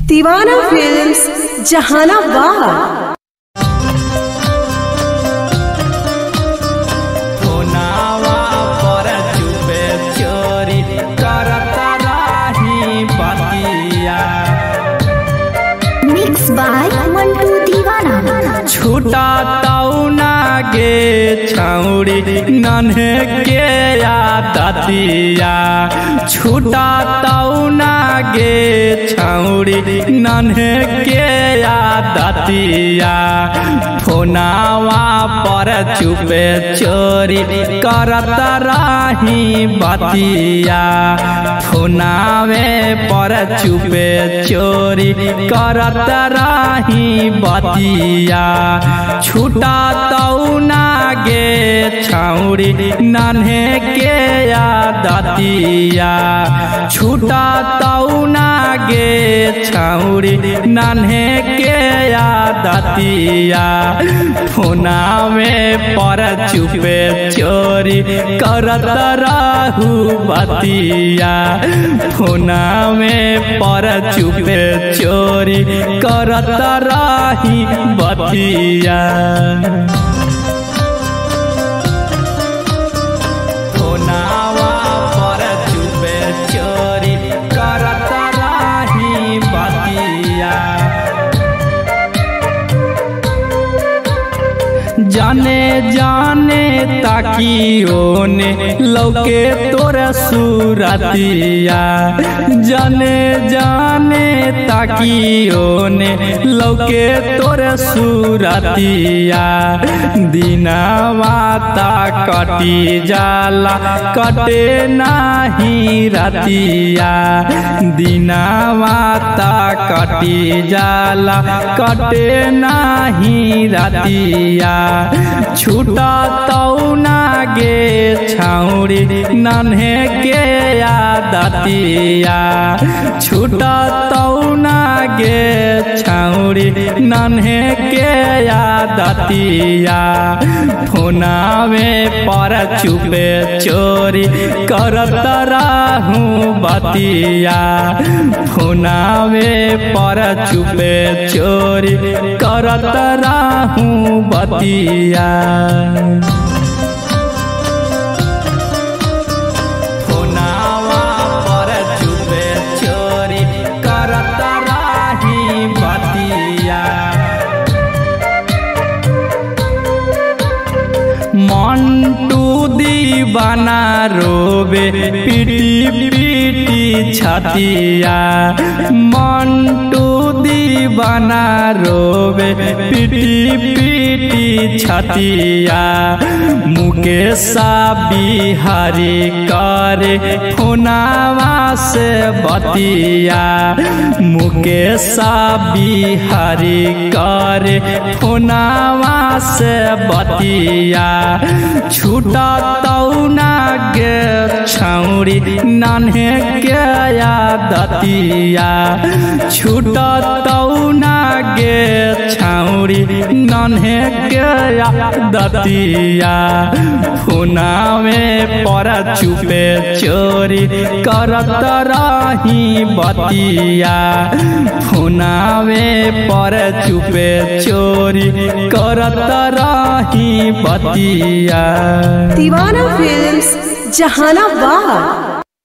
दीवाना films Jehanabad. Mix by Mantu Deewana. छूटा तौना गे छौड़ी नन्हे के दतिया, छूटा तौना गे छौड़ी नन्हे के दतिया, फोनावा पर चुपे चोरी करत रही बतिया, फोनावे पर चुपे चोरी करत रही बतिया, छूटा तौना गे छौड़ी नन्हे के दतिया, छूटा तौना गे छौड़ी नन्हे के दतिया, फोनावे पर चुपे चोरी करत रहू बतिया, फोनावे पर चुपे चोरी करत रही बतिया, फोनावा पर चुपे चोरी करत रही बतिया, जाने जाने ताकि ओने लौके तोरा सूरतिया, जाने जाने ताकि ओने लौके तोरा सूरतिया, दिनवा ता कटी जाला कटे नाही रतिया, दिनवा ता कटी जाला कटे नाही रतिया, छूटा तौना गे छौड़ी नन्हे के दतिया, छूटा तौना गे छौड़ी नन्हे के दतिया, फोनावे पर चुपे चोरी करत रहू बतिया, फोनावे पर चुपे चोरी करत रहू बतिया, फोनावा पर चुपे चोरी करत रही बतिया, मंटू दीवाना रोबे पीटी पीटी छतिया, मंटू दीवाना रोबे पीटी पीटी छतिया, मुकेशा बिहारी करे फोनावा से बतिया, मुकेशा बिहारी करे फोनावा से बतिया, छूटा तौना गे छौड़ी नन्हे के दतिया, छूटा तौना गे छौड़ी नन्हे के दतिया, फोनावे पर चुपे चोरी करत रही बतिया, फोनावे पर चुपे चोरी करत रही बतिया। दीवाना फिल्म्स जहानाबाद।